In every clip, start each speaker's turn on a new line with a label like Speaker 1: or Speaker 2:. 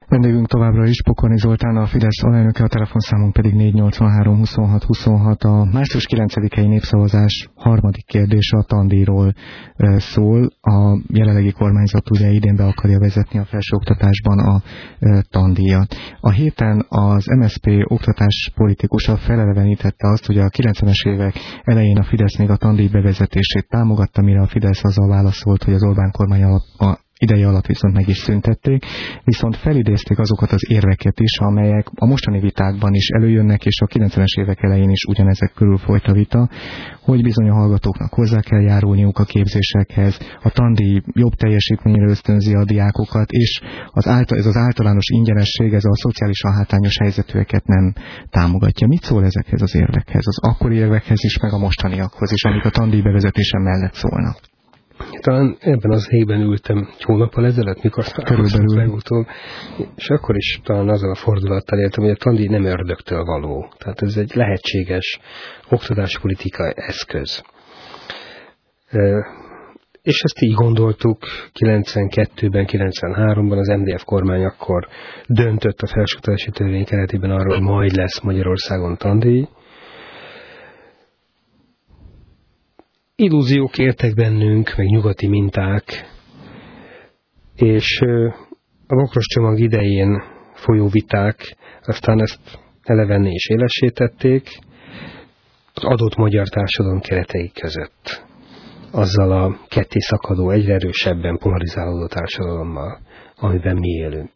Speaker 1: Vendégünk továbbra is Pokorni Zoltán, a Fidesz alelnöke, a telefonszámunk pedig 483 26 26. A március 9-i népszavazás harmadik kérdése a tandíjról szól. A jelenlegi kormányzat ugye idén be akarja vezetni a felsőoktatásban a tandíjat. A héten az MSZP oktatáspolitikusa felelevenítette azt, hogy a 90-es évek elején a Fidesz még a tandíj bevezetését támogatta, mire a Fidesz azzal válaszolt, hogy az Orbán kormány ideje alatt viszont meg is szüntették, viszont felidézték azokat az érveket is, amelyek a mostani vitákban is előjönnek, és a 90-es évek elején is ugyanezek körül folyt a vita, hogy bizony a hallgatóknak hozzá kell járulniuk a képzésekhez, a tandíj jobb teljesítményre ösztönzi a diákokat, és ez az általános ingyenesség, ez a szociálisan hátrányos helyzetűeket nem támogatja. Mit szól ezekhez az érvekhez, az akkori érvekhez is, meg a mostaniakhoz is, amik a tandíj bevezetése mellett szólnak?
Speaker 2: Talán ebben az helyben ültem egy hónappal ezelőtt, mikor találkoztunk legutóbb, és akkor is talán azzal a fordulattal éltem, hogy a tandíj nem ördögtől való. Tehát ez egy lehetséges oktatáspolitikai eszköz. És ezt így gondoltuk 92-ben, 93-ban az MDF kormány akkor döntött a felsőoktatási törvény keretében arról, hogy majd lesz Magyarországon tandíj. Illúziók értek bennünk, meg nyugati minták, és a Bokros csomag idején folyó viták aztán ezt elevenni és élesítették az adott magyar társadalom keretei között, azzal a ketté szakadó, egyre erősebben polarizálódó társadalommal, amiben mi élünk.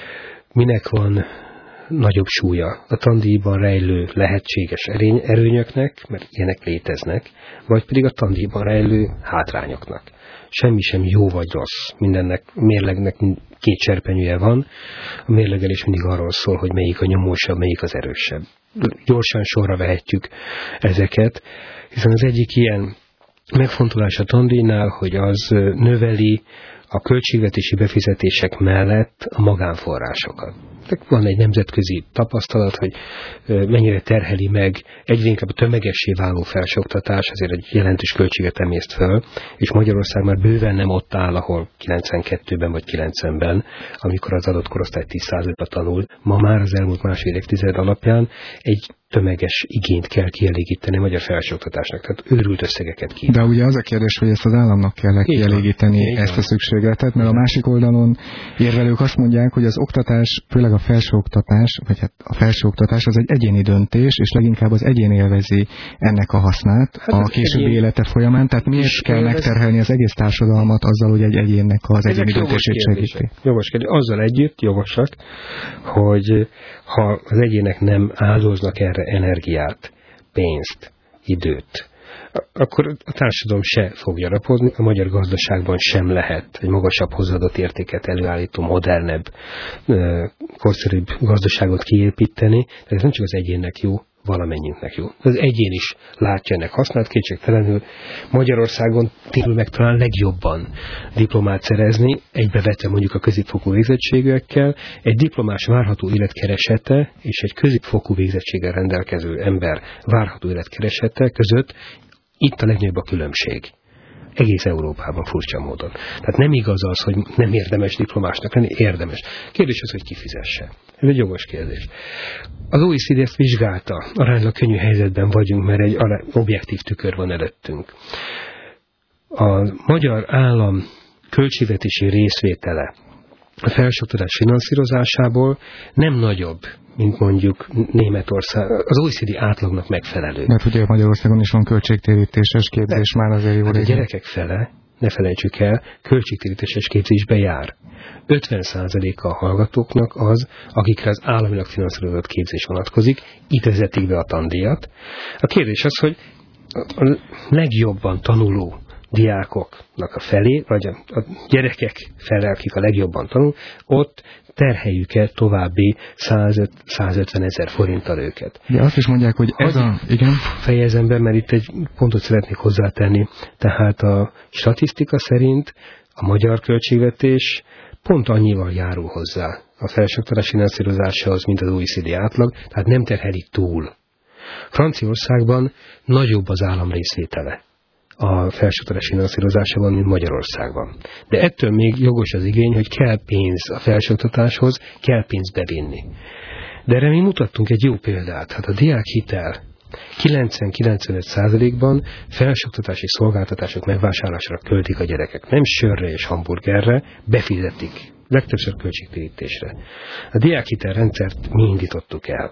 Speaker 2: Minek van nagyobb súlya a tandíjban rejlő lehetséges erőnyöknek, mert ilyenek léteznek, vagy pedig a tandíjban rejlő hátrányoknak. Semmi sem jó vagy rossz. Mindennek, mérlegnek két serpenyője van. A mérlegelés mindig arról szól, hogy melyik a nyomósabb, melyik az erősebb. Gyorsan sorra vehetjük ezeket, hiszen az egyik ilyen megfontolás a tandíjnál, hogy az növeli a költségvetési befizetések mellett a magánforrásokat. Van egy nemzetközi tapasztalat, hogy mennyire terheli meg egyre inkább a tömegessé váló felsőoktatás, azért egy jelentős költséget emészt föl, és Magyarország már bőven nem ott áll, ahol 92-ben vagy 90-ben, amikor az adott korosztály 10%-a tanul. Ma már az elmúlt másfél évtized alapján egy tömeges igényt kell kielégíteni a magyar felsőoktatásnak, tehát őrült összegeket ki.
Speaker 1: De ugye az a kérdés, hogy ezt az államnak kell kielégíteni ezt a szükségletet, mert a másik oldalon érvelők azt mondják, hogy az oktatás, főleg a felsőoktatás, vagy hát a felsőoktatás az egy egyéni döntés, és leginkább az egyén élvezi ennek a hasznát a későbbi élete folyamán, tehát miért kell megterhelni az egész társadalmat azzal, hogy egy egyénnek az egyéni döntését segíti?
Speaker 2: Jogos kérdés. Azzal együtt jogosak, hogy ha az egyének nem áldoznak erre energiát, pénzt, időt, akkor a társadalom se fog gyarapozni, a magyar gazdaságban sem lehet egy magasabb hozzáadott értéket előállító, modernebb, korszerűbb gazdaságot kiépíteni. Tehát ez nem csak az egyénnek jó, valamennyiünknek jó. Az egyén is látja ennek hasznát, kétségtelenül Magyarországon tényleg meg talán legjobban diplomát szerezni, egybevetve mondjuk a középfokú végzettségűekkel, egy diplomás várható életkeresete és egy középfokú végzettséggel rendelkező ember várható életkeresete között itt a legnagyobb a különbség. Egész Európában furcsa módon. Tehát nem igaz az, hogy nem érdemes diplomásnak lenni, érdemes. Kérdés az, hogy ki fizesse. Ez egy jogos kérdés. Az OECD ezt vizsgálta. Aránylag könnyű helyzetben vagyunk, mert egy objektív tükör van előttünk. A magyar állam költségvetési részvétele a felsőoktatás finanszírozásából nem nagyobb, mint mondjuk Németország, az OECD átlagnak megfelelő.
Speaker 1: Mert ugye Magyarországon is van költségtérítéses képzés már azért jó régen.
Speaker 2: A gyerekek fele, ne felejtsük el, költségtérítéses képzésbe jár. 50%-a a hallgatóknak az, akikre az államilag finanszírozott képzés vonatkozik, itt vezetik be a tandíjat. A kérdés az, hogy a legjobban tanuló diákoknak a felé, vagy a gyerekek fele, akik a legjobban tanul, ott terheljük-e további 150 000 forinttal őket.
Speaker 1: De azt is mondják, hogy ez igen.
Speaker 2: Fejezem be, mert itt egy pontot szeretnék hozzátenni. Tehát a statisztika szerint a magyar költségvetés pont annyival járul hozzá a felsőoktatás finanszírozásához, mint az OECD átlag, tehát nem terheli túl. Franciaországban nagyobb az állam részvétele a felsőoktatás finanszírozásában, mint Magyarországban. De ettől még jogos az igény, hogy kell pénz a felsőoktatáshoz, kell pénzt bevinni. De erre mi mutattunk egy jó példát. Hát a diákhitel 90-95%-ban felsőoktatási szolgáltatások megvásárlásra költik a gyerekek. Nem sörre és hamburgerre, befizetik. Legtöbbször költségtérítésre. A diákhitel rendszert mi indítottuk el.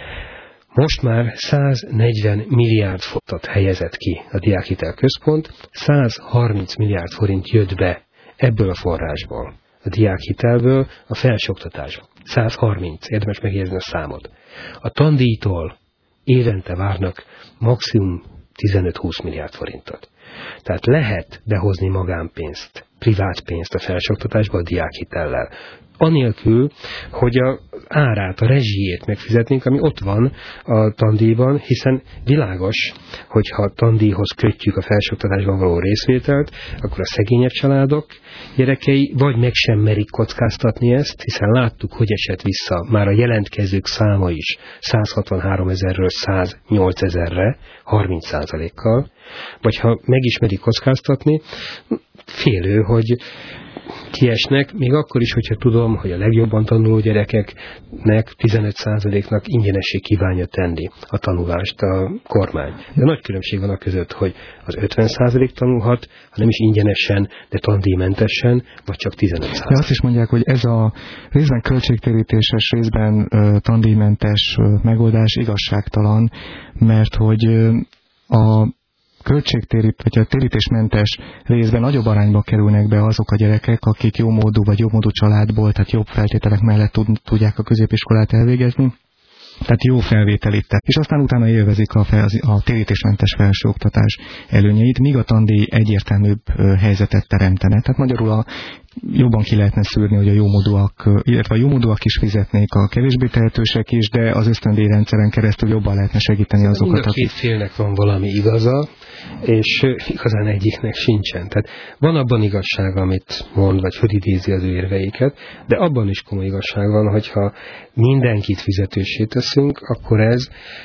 Speaker 2: Most már 140 milliárd forintot helyezett ki a diákhitel központ, 130 milliárd forint jött be ebből a forrásból, a diákhitelből a felsőoktatásba. 130, érdemes megjegyezni a számot. A tandíjtól évente várnak maximum 15-20 milliárd forintot. Tehát lehet behozni magánpénzt, privát pénzt a felsőoktatásba a diákhitellel. Anélkül, hogy az árát, a rezsijét megfizetnénk, ami ott van a tandíjban, hiszen világos, hogyha a tandíjhoz kötjük a felsőoktatásban való részvételt, akkor a szegényebb családok gyerekei vagy meg sem merik kockáztatni ezt, hiszen láttuk, hogy esett vissza már a jelentkezők száma is 163 000-ről 108 000-re, 30%-kal, vagy ha megismerik kockáztatni, félő, hogy kiesnek, még akkor is, hogyha tudom, hogy a legjobban tanuló gyerekeknek 15%-nak ingyenessé kívánja tenni a tanulást a kormány. De nagy különbség van a között, hogy az 50% tanulhat, ha nem is ingyenesen, de tandíjmentesen, vagy csak 15%.
Speaker 1: De azt is mondják, hogy ez a részben költségtérítéses, részben tandíjmentes megoldás igazságtalan, mert hogy a vagy a térítésmentes részben nagyobb arányba kerülnek be azok a gyerekek, akik jómódú vagy jobbmódú családból, tehát jobb feltételek mellett tudják a középiskolát elvégezni, tehát jó felvételit tett. És aztán utána élvezik a térítésmentes felsőoktatás előnyeit, míg a tandíj egyértelműbb helyzetet teremtene. Tehát magyarul jobban ki lehetne szűrni, hogy a jómódúak, illetve a jómódúak is fizetnék, a kevésbé tehetősek is, de az ösztöndíjrendszeren keresztül jobban lehetne segíteni azokat,
Speaker 2: akik... Mind a két félnek van valami igaza, és igazán egyiknek sincsen. Tehát van abban igazság, amit mond, vagy fölidézi az ő érveiket, de abban is komoly igazság van, hogyha mindenkit fizetőssé teszünk, akkor ez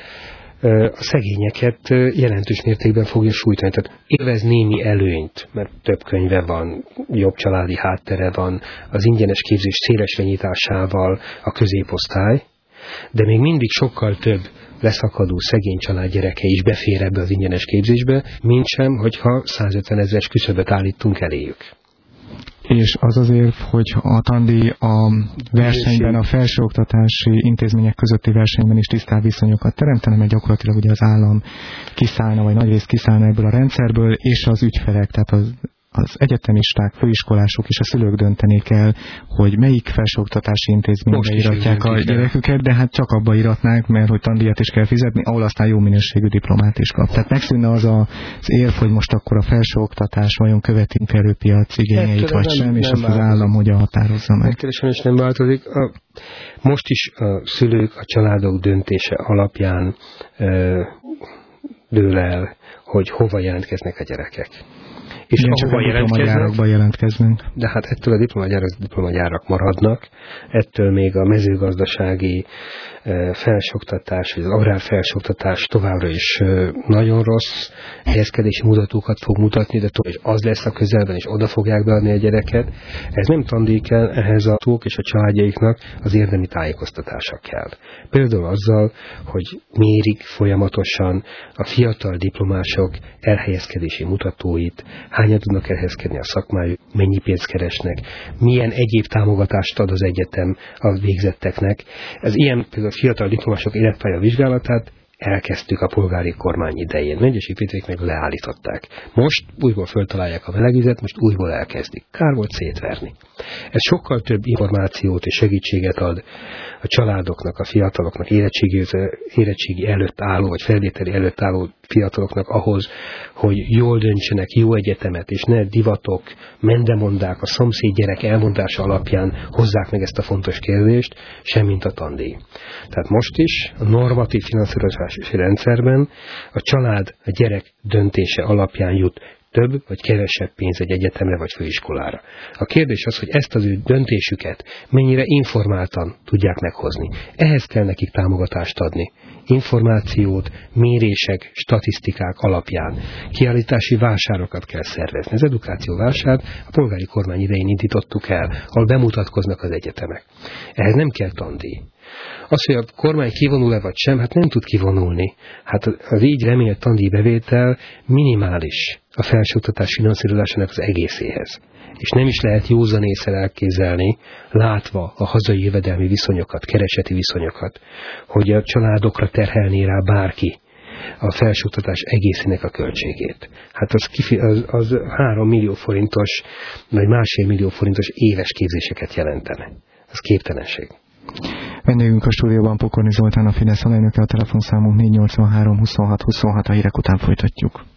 Speaker 2: a szegényeket jelentős mértékben fogja sújtani. Tehát élvez némi előnyt, mert több könyve van, jobb családi háttere van, az ingyenes képzés szélesre nyitásával a középosztály, de még mindig sokkal több leszakadó szegény család gyereke is befér ebbe az ingyenes képzésbe, mint sem, hogyha 150 000-es küszöböt állítunk eléjük.
Speaker 1: És az azért, hogy a tandíj a versenyben, a felsőoktatási intézmények közötti versenyben is tisztább viszonyokat teremtene, mert gyakorlatilag ugye az állam kiszállna, vagy nagyrészt kiszállna ebből a rendszerből, és az ügyfelek, tehát az egyetemisták, főiskolások és a szülők döntenék el, hogy melyik felsőoktatási intézménybe iratják a gyereküket, de hát csak abba iratnák, mert hogy tandíjat is kell fizetni, ahol aztán jó minőségű diplomát is kap. Tehát megszűnne az érv, hogy most akkor a felsőoktatás vajon követi munkaerőpiac igényeit, vagy sem, és azt az állam hogyan határozza meg.
Speaker 2: Megkeresem is nem változik. Most is a szülők, a családok döntése alapján dől el, hogy hova jelentkeznek a gyerekek. És
Speaker 1: igen, csak a diplomagyárakban jelentkeznek.
Speaker 2: De hát ettől a diplomagyárak maradnak, ettől még a mezőgazdasági felsőoktatás, vagy az agrárfelsőoktatás továbbra is nagyon rossz helyezkedési mutatókat fog mutatni, de hogy az lesz a közelben, és oda fogják beadni a gyereket. Ez nem tandíj kell, ehhez a tók és a családjaiknak az érdemi tájékoztatása kell. Például azzal, hogy mérik folyamatosan a fiatal diplomások elhelyezkedési mutatóit, hányan tudnak elhelyezkedni a szakmájuk, mennyi pénzt keresnek, milyen egyéb támogatást ad az egyetem a végzetteknek. Ez ilyen például a fiatal diplomások életpálya vizsgálatát elkezdtük a polgári kormány idején. Megyesi Pétrék meg leállították. Most újból föltalálják a melegvizet, most újból elkezdik. Kár volt szétverni. Ez sokkal több információt és segítséget ad a családoknak, a fiataloknak, érettségi előtt álló, vagy felvételi előtt álló fiataloknak ahhoz, hogy jól döntsenek jó egyetemet, és ne divatok, mendemondák, a szomszéd gyerek elmondása alapján hozzák meg ezt a fontos kérdést, semmint a tandíj. Tehát most is a normatív finanszírozási rendszerben a család, a gyerek döntése alapján jut több vagy kevesebb pénz egy egyetemre vagy főiskolára. A kérdés az, hogy ezt az ő döntésüket mennyire informáltan tudják meghozni. Ehhez kell nekik támogatást adni. Információt, mérések, statisztikák alapján. Kiállítási vásárokat kell szervezni. Az edukációvásár a polgári kormány idején indítottuk el, ahol bemutatkoznak az egyetemek. Ehhez nem kell tandíj. Az, hogy a kormány kivonul-e vagy sem, hát nem tud kivonulni. Hát az így remélt tandíjbevétel minimális a felsőoktatás finanszírozásának az egészéhez. És nem is lehet józan ésszel elképzelni, látva a hazai jövedelmi viszonyokat, kereseti viszonyokat, hogy a családokra terhelné rá bárki a felsőoktatás egészének a költségét. Hát az 3 millió forintos, vagy 1,5 millió forintos éves képzéseket jelentene. Ez képtelenség.
Speaker 1: Vendégünk a stúdióban Pokorni Zoltán, a Fidesz alelnöke, a telefonszámunk 483 26 26, a hírek után folytatjuk.